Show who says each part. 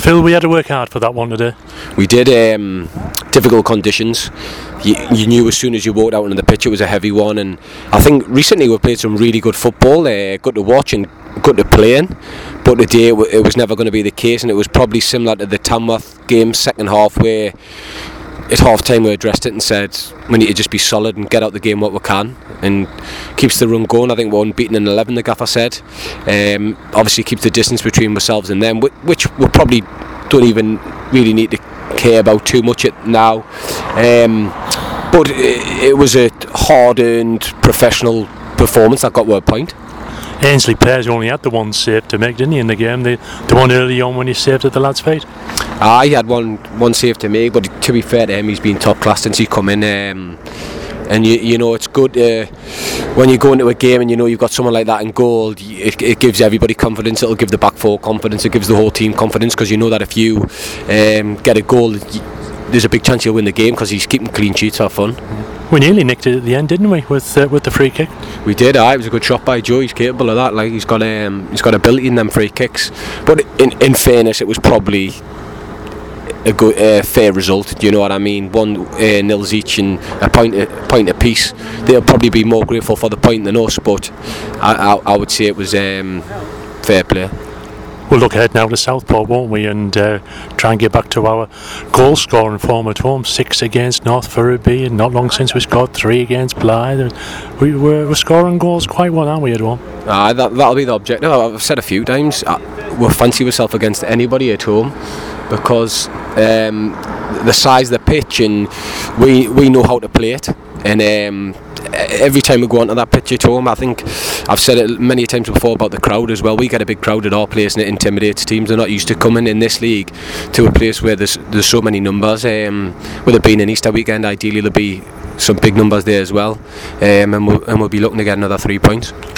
Speaker 1: Phil, we had to work hard for that one today.
Speaker 2: We did. Difficult conditions. You knew as soon as you walked out on the pitch it was a heavy one, and I think recently we've played some really good football, good to watch and good to play in, but today it was never going to be the case, and it was probably similar to the Tamworth game second half, where at half time we addressed it and said we need to just be solid and get out the game what we can, and keeps the run going. I think we're unbeaten in 11, the gaffer said. Obviously keeps the distance between ourselves and them, which we probably don't even really need to care about too much now, but it was a hard-earned professional performance that got word point.
Speaker 1: Ainsley Pears only had the one save to make, didn't he, in the game? The one early on when he saved at the lad's feet.
Speaker 2: He had one save to make, but to be fair to him, he's been top class since he come in. And you know, it's good when you go into a game and you know you've got someone like that in goal. It gives everybody confidence. It'll give the back four confidence. It gives the whole team confidence, because you know that if you get a goal, there's a big chance you'll win the game, because he's keeping clean sheets. Have fun.
Speaker 1: We nearly nicked it at the end, didn't we, with the free kick?
Speaker 2: We did. It was a good shot by Joe. He's capable of that. Like, he's got ability in them free kicks. But in fairness, it was probably a good fair result. Do you know what I mean? 1-0 each and a point apiece. They'll probably be more grateful for the point than us, but I would say it was fair play.
Speaker 1: We'll look ahead now to Southport, won't we, and try and get back to our goal scoring form at home. 6 against North Ferriby, and not long since we scored 3 against Blythe. We're scoring goals quite well, aren't we, at home?
Speaker 2: That'll be the objective. I've said a few times, we'll fancy ourselves against anybody at home, because the size of the pitch, and we know how to play it, and every time we go onto that pitch at home, I think I've said it many times before about the crowd as well. We get a big crowd at our place, and it intimidates teams. They're not used to coming in this league to a place where there's so many numbers. With it being an Easter weekend, ideally there'll be some big numbers there as well, and we'll be looking to get another 3 points.